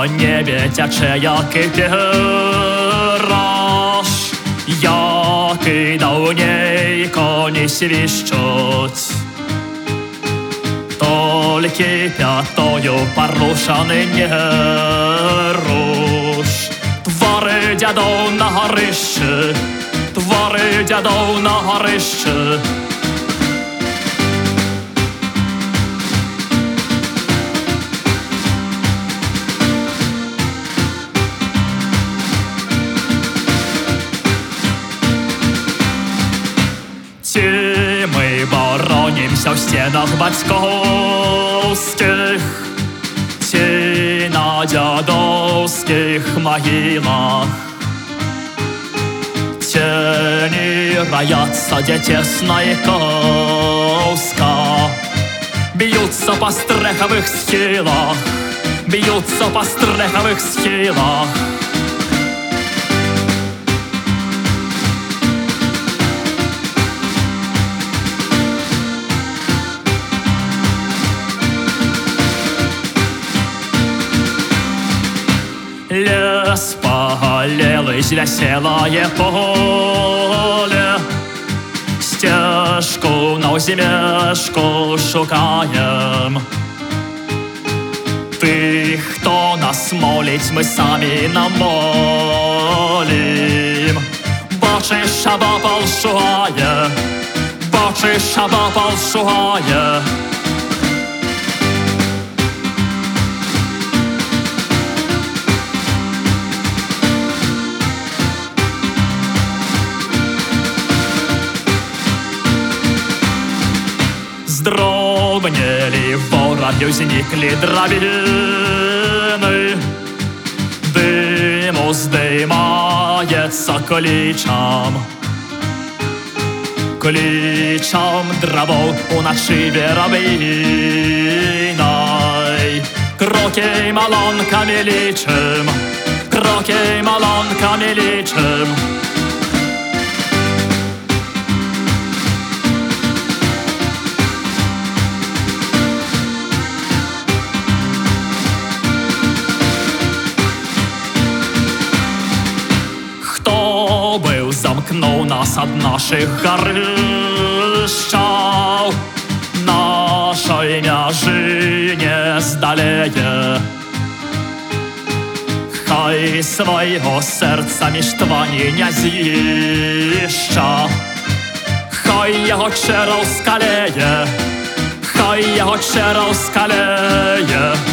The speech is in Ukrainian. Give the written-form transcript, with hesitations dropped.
по небі тяче, який піраж, який давнейко не свищуть. Тільки п'ятою порушений не руш. Твори дядов на горище, твори дядов на горище. Ми боронимся в стенах батьковских, ті на дядовских могилах. Тени роятся, где тесно и узко, бьются по стреховых схилах, бьются по стреховых схилах. Лес погорел, и зляселое поле, стежку на узімешку шукаем. Тих, хто нас молить, ми самі намолим. Бачиш, шабапал шугає, бачиш, шабапал шугає. Здробнели воробью, зникли дробины, дыму здымается кличом, кличом дробов уночи веробиной. Кроки малонками лічим, кроки малонками лічим. Замкнув нас од наших горищав, нашої мяжи не здалеє. Хай свого серця між твані не з'їща, хай його черов скалеє, хай його черов скалеє.